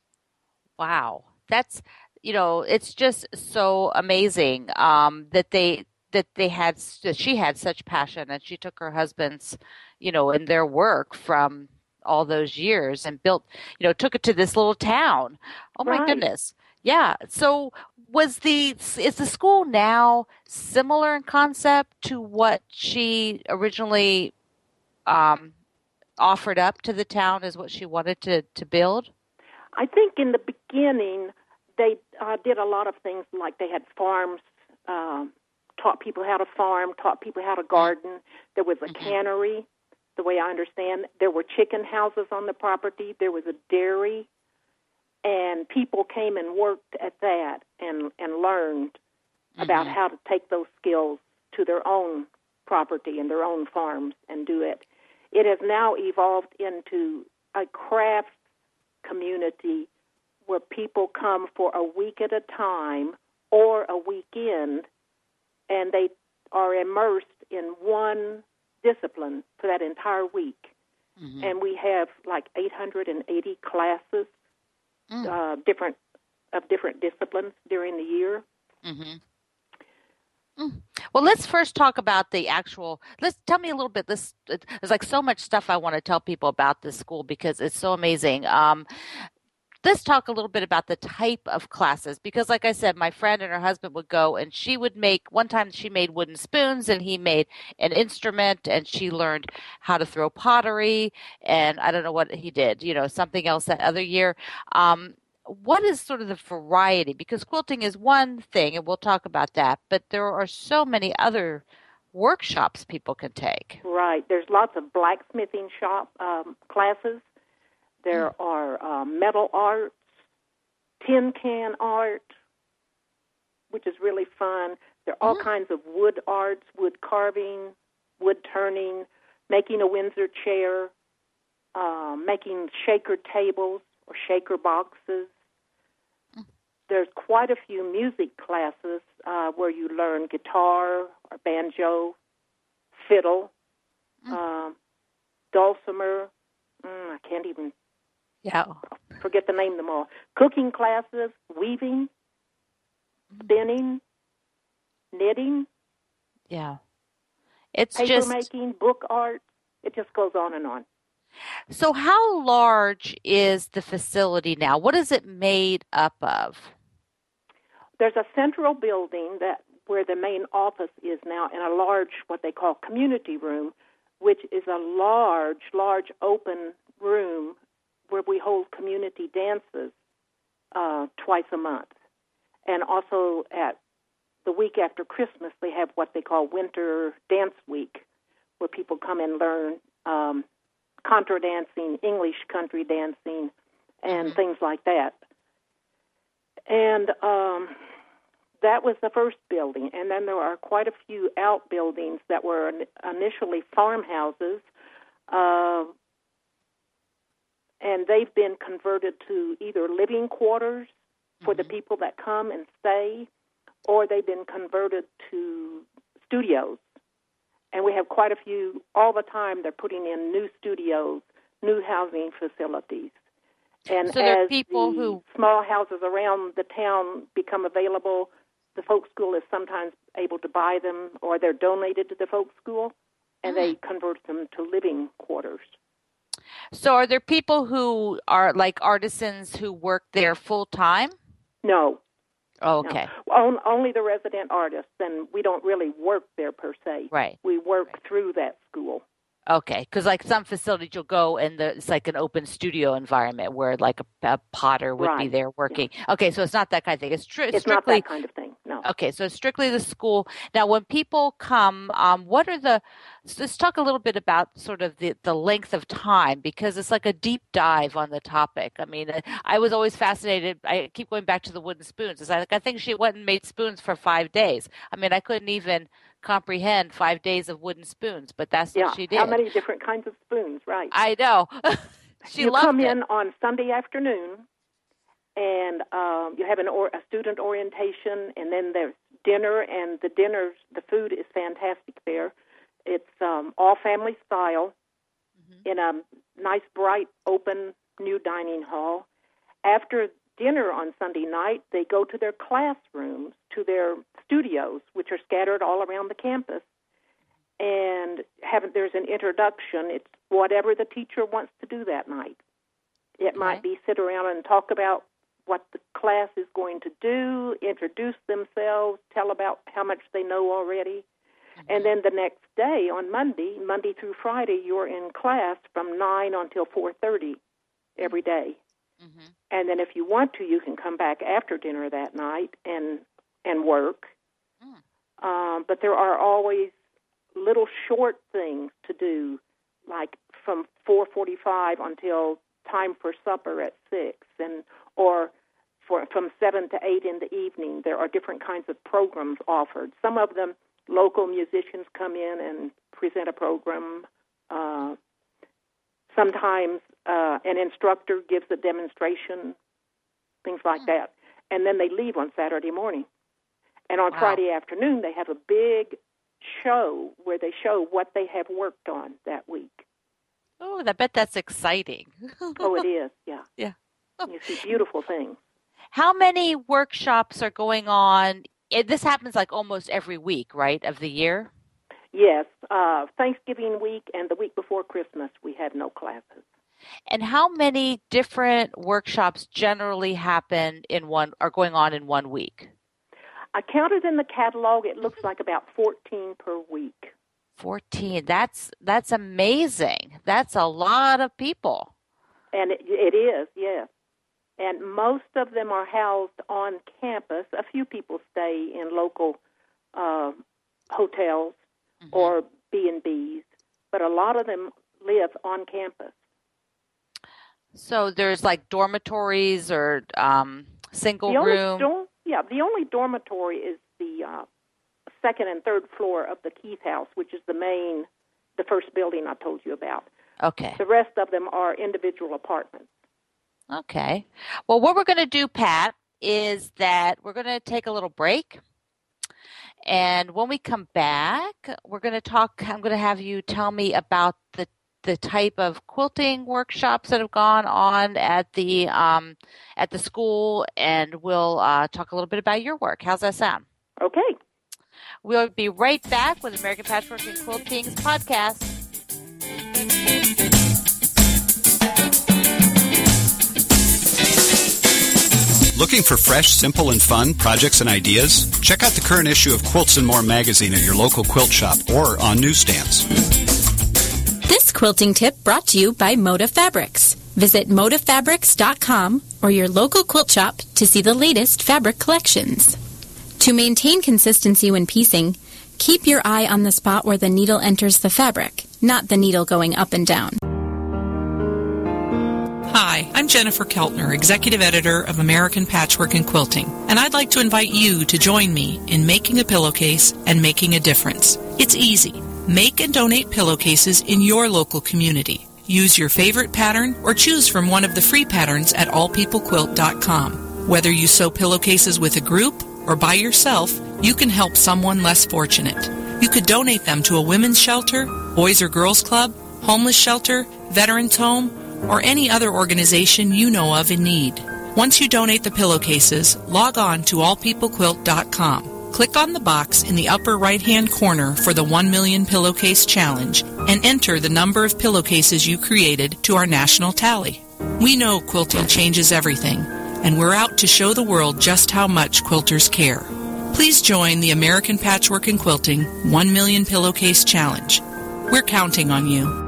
Wow. That's, you know, it's just so amazing um, that they that they had that she had such passion, and she took her husband's, you know, and their work from all those years and built, you know, took it to this little town. Oh my Right. goodness. Yeah. So was the is the school now similar in concept to what she originally um, offered up to the town as what she wanted to, to build? I think in the beginning they uh, did a lot of things, like they had farms, um, taught people how to farm, taught people how to garden. There was a mm-hmm. cannery, the way I understand. There were chicken houses on the property. There was a dairy. And people came and worked at that and, and learned mm-hmm. about how to take those skills to their own property and their own farms and do it. It has now evolved into a craft community where people come for a week at a time or a weekend, and they are immersed in one discipline for that entire week. Mm-hmm. And we have like eight hundred eighty classes, mm. uh, different of different disciplines during the year. Mm-hmm. Mm. Well, let's first talk about the actual, let's tell me a little bit. This, there's like so much stuff I want to tell people about this school because it's so amazing. Um, let's talk a little bit about the type of classes, because like I said, my friend and her husband would go and she would make, one time she made wooden spoons and he made an instrument, and she learned how to throw pottery, and I don't know what he did, you know, something else that other year. Um, What is sort of the variety? Because quilting is one thing, and we'll talk about that, but there are so many other workshops people can take. Right. There's lots of blacksmithing shop um, classes. There mm. are uh, metal arts, tin can art, which is really fun. There are all mm. kinds of wood arts, wood carving, wood turning, making a Windsor chair, uh, making shaker tables or shaker boxes. There's quite a few music classes uh, where you learn guitar or banjo, fiddle, mm. um, dulcimer. Mm, I can't even yeah. forget the name of them all. Cooking classes, weaving, mm. spinning, knitting. Yeah. It's paper just making, book art. It just goes on and on. So how large is the facility now? What is it made up of? There's a central building that where the main office is now, and a large, what they call community room, which is a large, large open room where we hold community dances uh, twice a month. And also at the week after Christmas, they have what they call Winter Dance Week, where people come and learn um, contra dancing, English country dancing, and mm-hmm. things like that. And um, that was the first building. And then there are quite a few outbuildings that were initially farmhouses, uh, and they've been converted to either living quarters for mm-hmm. the people that come and stay, or they've been converted to studios. And we have quite a few all the time. They're putting in new studios, new housing facilities. And so there are as people the who small houses around the town become available, the folk school is sometimes able to buy them, or they're donated to the folk school, and mm. they convert them to living quarters. So are there people who are like artisans who work there full time? No. Oh, okay. No. Only the resident artists, and we don't really work there per se. Right. We work right. through that school. Okay, because like some facilities you'll go and the, it's like an open studio environment where like a, a potter would right. be there working. Yeah. Okay, so it's not that kind of thing. It's, tr- it's strictly not that kind of thing. No. Okay, so it's strictly the school. Now, when people come, um, what are the? Let's talk a little bit about sort of the, the length of time, because it's like a deep dive on the topic. I mean, I was always fascinated. I keep going back to the wooden spoons. It's like I think she went and made spoons for five days. I mean, I couldn't even comprehend five days of wooden spoons, but that's yeah. what she did. How many different kinds of spoons, right? I know. she you loved come it. in on Sunday afternoon, and um, you have an or, a student orientation, and then there's dinner, and the dinner, the food is fantastic there. It's um, all family style mm-hmm. in a nice, bright, open, new dining hall. After dinner on Sunday night, they go to their classrooms, to their studios, which are scattered all around the campus, and have, there's an introduction. It's whatever the teacher wants to do that night. It okay. might be sit around and talk about what the class is going to do, introduce themselves, tell about how much they know already. Mm-hmm. And then the next day, on Monday, Monday through Friday, you're in class from nine until four thirty every day. Mm-hmm. And then if you want to, you can come back after dinner that night and and work. Mm. Um, but there are always little short things to do, like from four forty-five until time for supper at six, and or for from seven to eight in the evening. There are different kinds of programs offered. Some of them, local musicians come in and present a program. Uh, sometimes uh, an instructor gives a demonstration, things like mm. that. And then they leave on Saturday morning. And on wow. Friday afternoon, they have a big show where they show what they have worked on that week. Oh, I bet that's exciting. Oh, it is, yeah. Yeah. You see beautiful things. How many workshops are going on? This happens like almost every week, right, of the year? Yes. Uh, Thanksgiving week and the week before Christmas, we have no classes. And how many different workshops generally happen in one, are going on in one week? I counted in the catalog. It looks like about fourteen per week. fourteen. That's that's amazing. That's a lot of people. And it, it is, yes. And most of them are housed on campus. A few people stay in local uh, hotels mm-hmm. or B and B's, but a lot of them live on campus. So there's like dormitories or um, single the room? Dorm, yeah, the only dormitory is the uh, second and third floor of the Keith House, which is the main, the first building I told you about. Okay. The rest of them are individual apartments. Okay. Well, what we're going to do, Pat, is that we're going to take a little break. And when we come back, we're going to talk, I'm going to have you tell me about the the type of quilting workshops that have gone on at the um, at the school, and we'll uh, talk a little bit about your work. How's that sound? Okay. We'll be right back with American Patchwork and Quilting's podcast. Looking for fresh, simple, and fun projects and ideas? Check out the current issue of Quilts and More magazine at your local quilt shop or on newsstands. This quilting tip brought to you by Moda Fabrics. Visit moda fabrics dot com or your local quilt shop to see the latest fabric collections. To maintain consistency when piecing, keep your eye on the spot where the needle enters the fabric, not the needle going up and down. Hi, I'm Jennifer Keltner, Executive Editor of American Patchwork and Quilting, and I'd like to invite you to join me in making a pillowcase and making a difference. It's easy. Make and donate pillowcases in your local community. Use your favorite pattern or choose from one of the free patterns at all people quilt dot com. Whether you sew pillowcases with a group or by yourself, you can help someone less fortunate. You could donate them to a women's shelter, boys or girls club, homeless shelter, veterans home, or any other organization you know of in need. Once you donate the pillowcases, log on to all people quilt dot com. Click on the box in the upper right-hand corner for the one million Pillowcase Challenge and enter the number of pillowcases you created to our national tally. We know quilting changes everything, and we're out to show the world just how much quilters care. Please join the American Patchwork and Quilting one million Pillowcase Challenge. We're counting on you.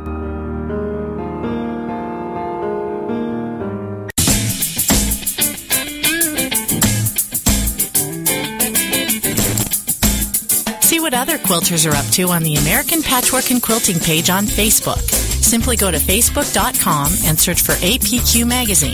See what other quilters are up to on the American Patchwork and Quilting page on Facebook. Simply go to facebook dot com and search for A P Q Magazine.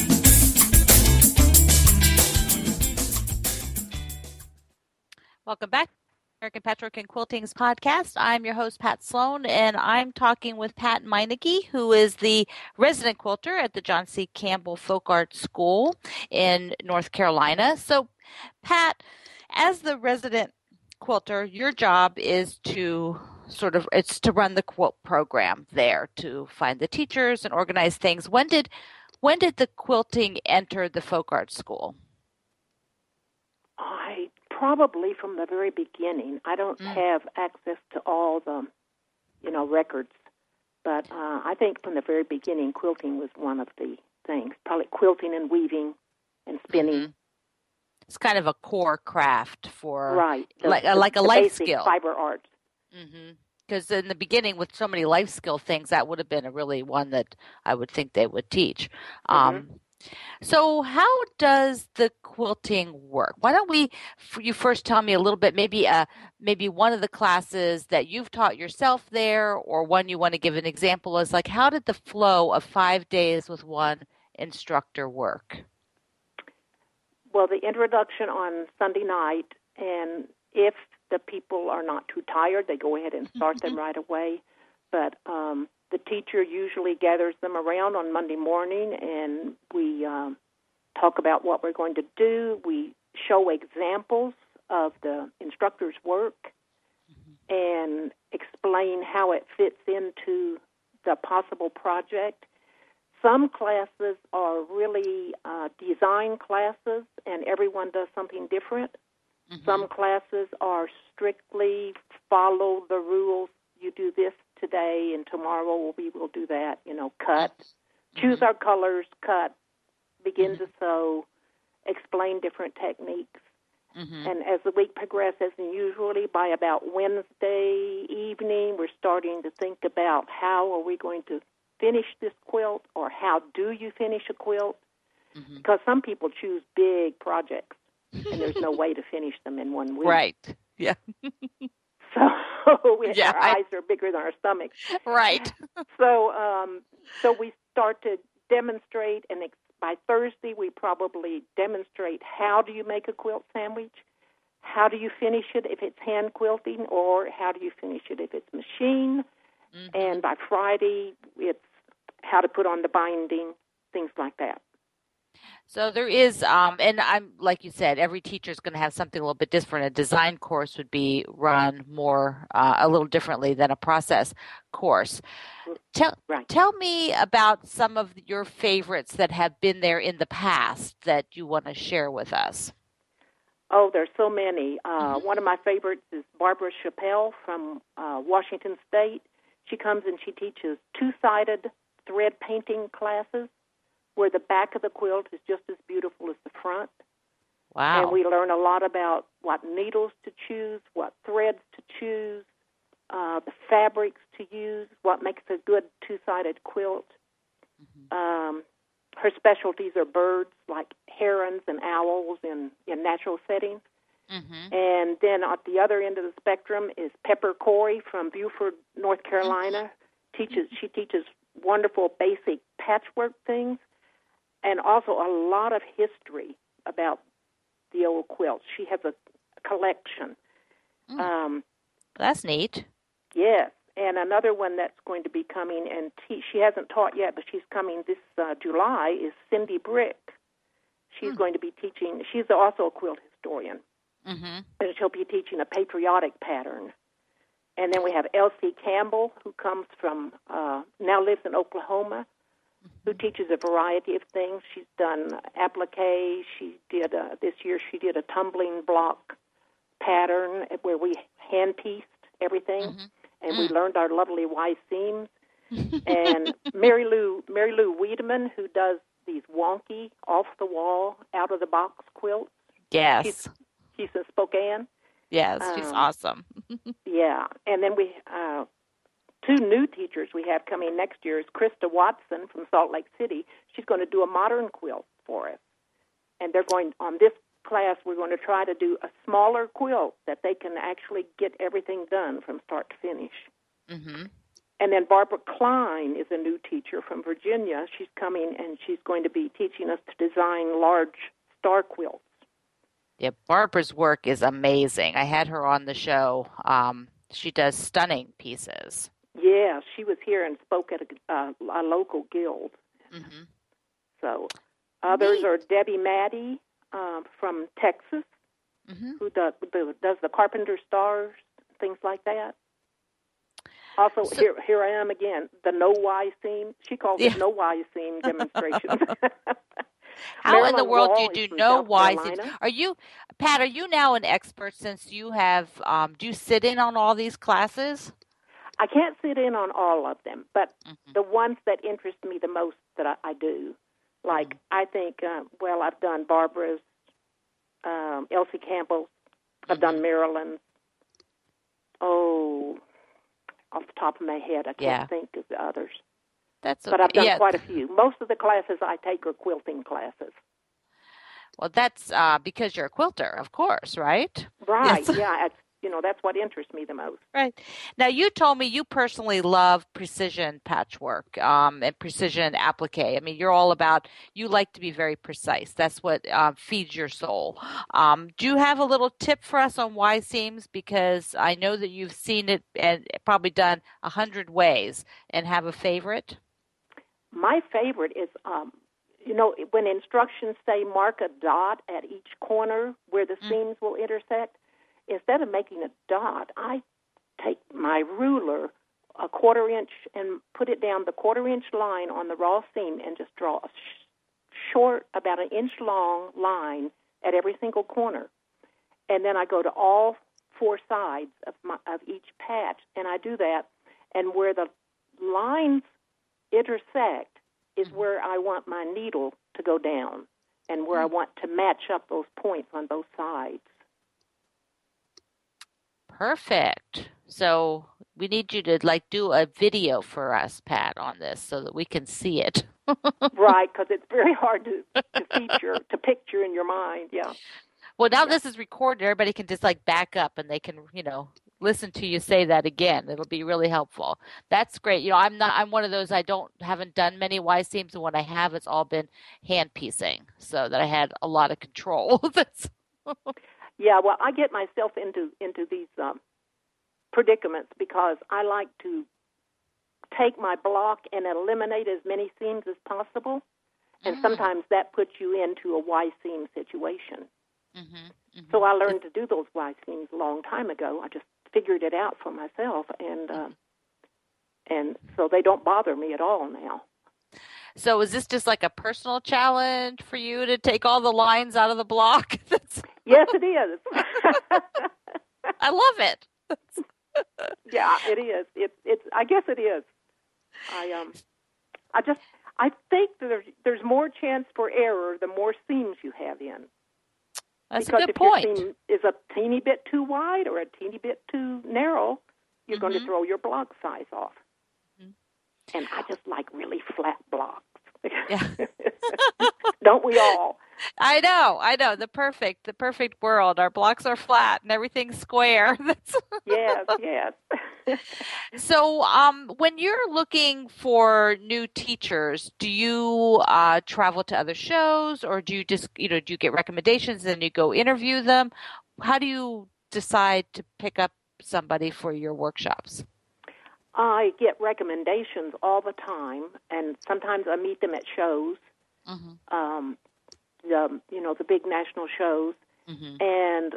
Welcome back to American Patchwork and Quilting's podcast. I'm your host, Pat Sloan, and I'm talking with Pat Meineke, who is the resident quilter at the John C. Campbell Folk Art School in North Carolina. So, Pat, as the resident quilter, your job is to sort of, it's to run the quilt program there, to find the teachers and organize things. When did, when did the quilting enter the folk art school? I probably from the very beginning. I don't mm. have access to all the, you know, records, but uh, I think from the very beginning, quilting was one of the things. Probably quilting and weaving and spinning. Mm-hmm. It's kind of a core craft for right, the, like, the, like a the life basic skill. Fiber arts. Because mm-hmm. in the beginning, with so many life skill things, that would have been a really one that I would think they would teach. Mm-hmm. Um, so how does the quilting work? Why don't we, you first tell me a little bit, maybe uh, maybe one of the classes that you've taught yourself there, or one you want to give an example is like, how did the flow of five days with one instructor work? Well, the introduction on Sunday night, and if the people are not too tired, they go ahead and start them right away. But um, the teacher usually gathers them around on Monday morning, and we um, talk about what we're going to do. We show examples of the instructor's work mm-hmm. and explain how it fits into the possible project. Some classes are really uh, design classes, and everyone does something different. Mm-hmm. Some classes are strictly follow the rules. You do this today, and tomorrow we will do that. You know, cut, mm-hmm. choose our colors, cut, begin mm-hmm. to sew, explain different techniques. Mm-hmm. And as the week progresses, and usually by about Wednesday evening, we're starting to think about how are we going to finish this quilt, or how do you finish a quilt? Mm-hmm. Because some people choose big projects, and there's no way to finish them in one week. Right. Yeah. So we, yeah, our I... eyes are bigger than our stomachs. Right. So, um, so we start to demonstrate, and by Thursday we probably demonstrate how do you make a quilt sandwich, how do you finish it if it's hand quilting, or how do you finish it if it's machine. Mm-hmm. And by Friday, it's how to put on the binding, things like that. So there is, um, and I'm like you said, every teacher is going to have something a little bit different. A design course would be run more, uh, a little differently than a process course. Tell, right. tell me about some of your favorites that have been there in the past that you want to share with us. Oh, there's so many. Uh, mm-hmm. One of my favorites is Barbara Chappell from uh, Washington State. She comes and she teaches two-sided thread painting classes where the back of the quilt is just as beautiful as the front. Wow. And we learn a lot about what needles to choose, what threads to choose, uh, the fabrics to use, what makes a good two-sided quilt. Mm-hmm. Um, her specialties are birds like herons and owls in, in natural settings. Mm-hmm. And then at the other end of the spectrum is Pepper Corey from Beaufort, North Carolina. Mm-hmm. Teaches She teaches wonderful basic patchwork things, and also a lot of history about the old quilts. She has a collection. Mm. Um, That's neat. Yes, and another one that's going to be coming, and te- she hasn't taught yet, but she's coming this uh, July, is Cindy Brick. She's mm. going to be teaching. She's also a quilt historian. Mm-hmm. And she'll be teaching a patriotic pattern. And then we have Elsie Campbell, who comes from, uh, now lives in Oklahoma, mm-hmm. who teaches a variety of things. She's done applique. She did, a, this year she did a tumbling block pattern where we hand-pieced everything, mm-hmm. and mm. we learned our lovely Y seams. And Mary Lou, Mary Lou Wiedemann, who does these wonky, off-the-wall, out-of-the-box quilts. Yes. She's, She's in Spokane. Yes, she's um, awesome. Yeah, and then we uh, two new teachers we have coming next year is Krista Watson from Salt Lake City. She's going to do a modern quilt for us, and they're going on this class. We're going to try to do a smaller quilt that they can actually get everything done from start to finish. Mm-hmm. And then Barbara Klein is a new teacher from Virginia. She's coming, and she's going to be teaching us to design large star quilts. Yeah, Barbara's work is amazing. I had her on the show. Um, she does stunning pieces. Yeah, she was here and spoke at a, uh, a local guild. Mm-hmm. So others Neat. Are Debbie Maddie um, from Texas. mm-hmm. who does the, does the Carpenter Stars, things like that. Also, so, here here I am again, the no Y seam. She calls yeah. it no Y seam demonstrations. How Marilyn in the world Wall do you do no Y seams? Are you, Pat, are you now an expert since you have, um, do you sit in on all these classes? I can't sit in on all of them, but mm-hmm. the ones that interest me the most that I, I do. Like, mm-hmm. I think, uh, well, I've done Barbara's, um, Elsie Campbell's, I've mm-hmm. done Marilyn's. Oh, off the top of my head, I can't yeah. think of the others. That's okay. But I've done yeah. quite a few. Most of the classes I take are quilting classes. Well, that's uh, because you're a quilter, of course, right? Right, yes. yeah. It's, you know, that's what interests me the most. Right. Now, you told me you personally love precision patchwork um, and precision applique. I mean, you're all about, you like to be very precise. That's what uh, feeds your soul. Um, do you have a little tip for us on Y seams? Because I know that you've seen it and probably done a hundred ways, and have a favorite? My favorite is, um, you know, when instructions say mark a dot at each corner where the mm. seams will intersect, instead of making a dot, I take my ruler, a quarter inch, and put it down the quarter inch line on the raw seam and just draw a sh- short, about an inch long line at every single corner. And then I go to all four sides of, my, of each patch, and I do that. And where the lines intersect is mm-hmm. where I want my needle to go down and where mm-hmm. I want to match up those points on both sides. Perfect. So we need you to like do a video for us, Pat, on this so that we can see it. Right, because it's very hard to, to feature, to picture in your mind. Yeah. Well, now yeah. this is recorded. Everybody can just like back up and they can, you know, listen to you say that again. It'll be really helpful. That's great. You know, I'm not. I'm one of those. I don't haven't done many Y seams, and when I have, it's all been hand piecing, so that I had a lot of control. That's. Yeah, well, I get myself into into these um, predicaments because I like to take my block and eliminate as many seams as possible, and mm. sometimes that puts you into a Y seam situation. Mm-hmm, mm-hmm. So I learned to do those Y seams a long time ago. I just figured it out for myself, and uh, and so they don't bother me at all now. So is this just like a personal challenge for you to take all the lines out of the block? Yes, it is. I love it. Yeah, it is. It, it's. I guess it is. I um, I just I think that there's there's more chance for error the more seams you have in. That's because a good if point. Your seam is a teeny bit too wide or a teeny bit too narrow, you're mm-hmm. going to throw your block size off. Mm-hmm. And I just like really flat blocks. Yeah. Don't we all? I know, I know. The perfect, the perfect world. Our blocks are flat and everything's square. Yes, yes. So, um, when you're looking for new teachers, do you uh, travel to other shows, or do you just, you know, do you get recommendations and you go interview them? How do you decide to pick up somebody for your workshops? I get recommendations all the time, and sometimes I meet them at shows. Mm-hmm. Um, the you know the big national shows, mm-hmm. and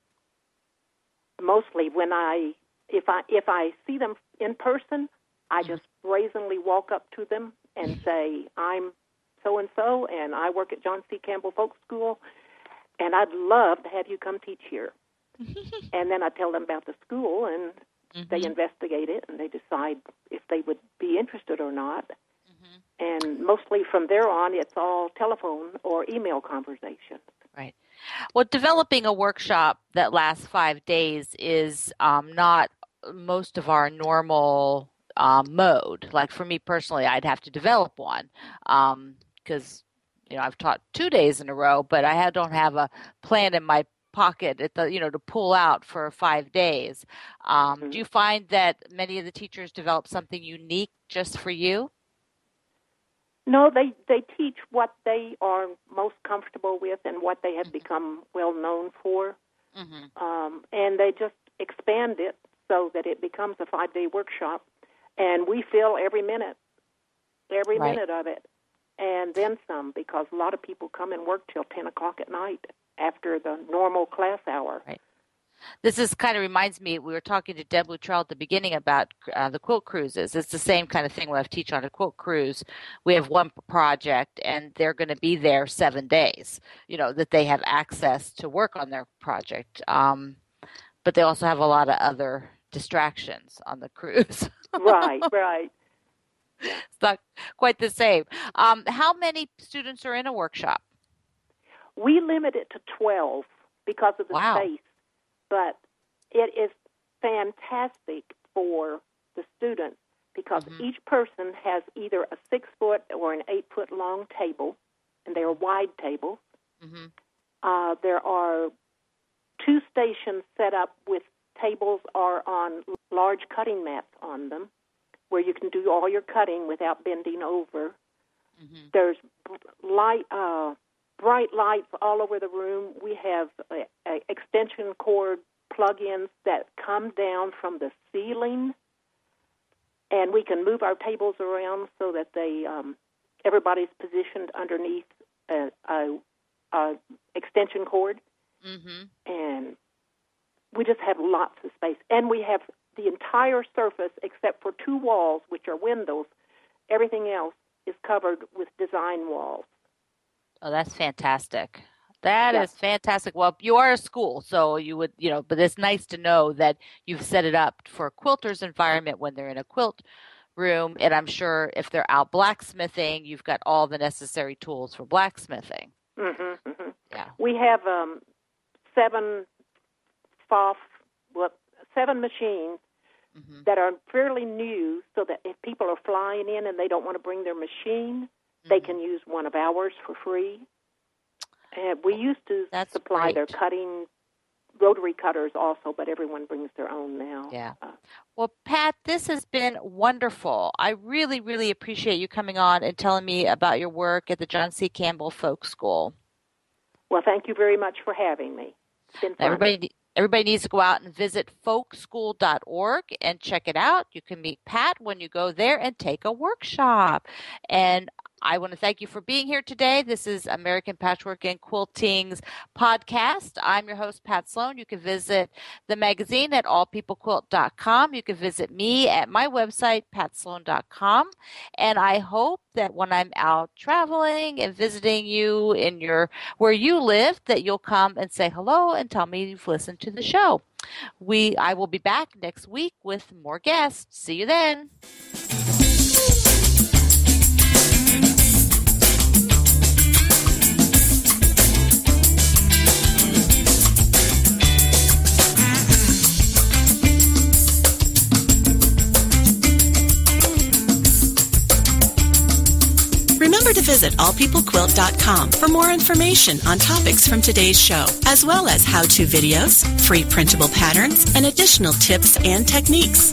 mostly when I if I if I see them in person, I mm-hmm. just brazenly walk up to them and say, "I'm so and so, and I work at John C. Campbell Folk School, and I'd love to have you come teach here." And then I tell them about the school, and mm-hmm. they investigate it, and they decide if they would be interested or not. And mostly from there on, it's all telephone or email conversations. Right. Well, developing a workshop that lasts five days is um, not most of our normal um, mode. Like for me personally, I'd have to develop one because, um, you know, I've taught two days in a row, but I have, don't have a plan in my pocket at the, you know, to pull out for five days. Um, mm-hmm. Do you find that many of the teachers develop something unique just for you? No, they, they teach what they are most comfortable with and what they have mm-hmm. become well known for. Mm-hmm. Um, and they just expand it so that it becomes a five-day workshop. And we fill every minute, every right. minute of it, and then some, because a lot of people come and work till ten o'clock at night. after the normal class hour. Right. This is kind of reminds me, we were talking to Deb Luttrell at the beginning about uh, the quilt cruises. It's the same kind of thing when I teach on a quilt cruise. We have one project, and they're going to be there seven days, you know, that they have access to work on their project. Um, but they also have a lot of other distractions on the cruise. Right, right. It's not quite the same. Um, how many students are in a workshop? We limit it to twelve because of the wow. space. But it is fantastic for the students because mm-hmm. each person has either a six-foot or an eight-foot long table, and they are wide tables. Mm-hmm. Uh, there are two stations set up with tables are on large cutting mats on them where you can do all your cutting without bending over. Mm-hmm. There's light... Uh, bright lights all over the room. We have a, a extension cord plug-ins that come down from the ceiling, and we can move our tables around so that they um, everybody's positioned underneath a, a, a extension cord. Mm-hmm. And we just have lots of space. And we have the entire surface, except for two walls, which are windows. Everything else is covered with design walls. Oh, that's fantastic. That yeah. is fantastic. Well, you are a school, so you would, you know, but it's nice to know that you've set it up for a quilter's environment when they're in a quilt room. And I'm sure if they're out blacksmithing, you've got all the necessary tools for blacksmithing. Mm-hmm, mm-hmm. Yeah. We have um, seven F O F, well, seven machines mm-hmm. that are fairly new, so that if people are flying in and they don't want to bring their machine, they can use one of ours for free. And we used to That's supply great. their cutting rotary cutters also, but everyone brings their own now. Yeah. Uh, well, Pat, this has been wonderful. I really, really appreciate you coming on and telling me about your work at the John C. Campbell Folk School. Well, thank you very much for having me. It's been fun. Everybody, everybody needs to go out and visit folk school dot org and check it out. You can meet Pat when you go there and take a workshop. And I want to thank you for being here today. This is American Patchwork and Quilting's podcast. I'm your host, Pat Sloan. You can visit the magazine at all people quilt dot com. You can visit me at my website, pat sloan dot com. And I hope that when I'm out traveling and visiting you in your where you live, that you'll come and say hello and tell me you've listened to the show. We I will be back next week with more guests. See you then. Remember to visit all people quilt dot com for more information on topics from today's show, as well as how-to videos, free printable patterns, and additional tips and techniques.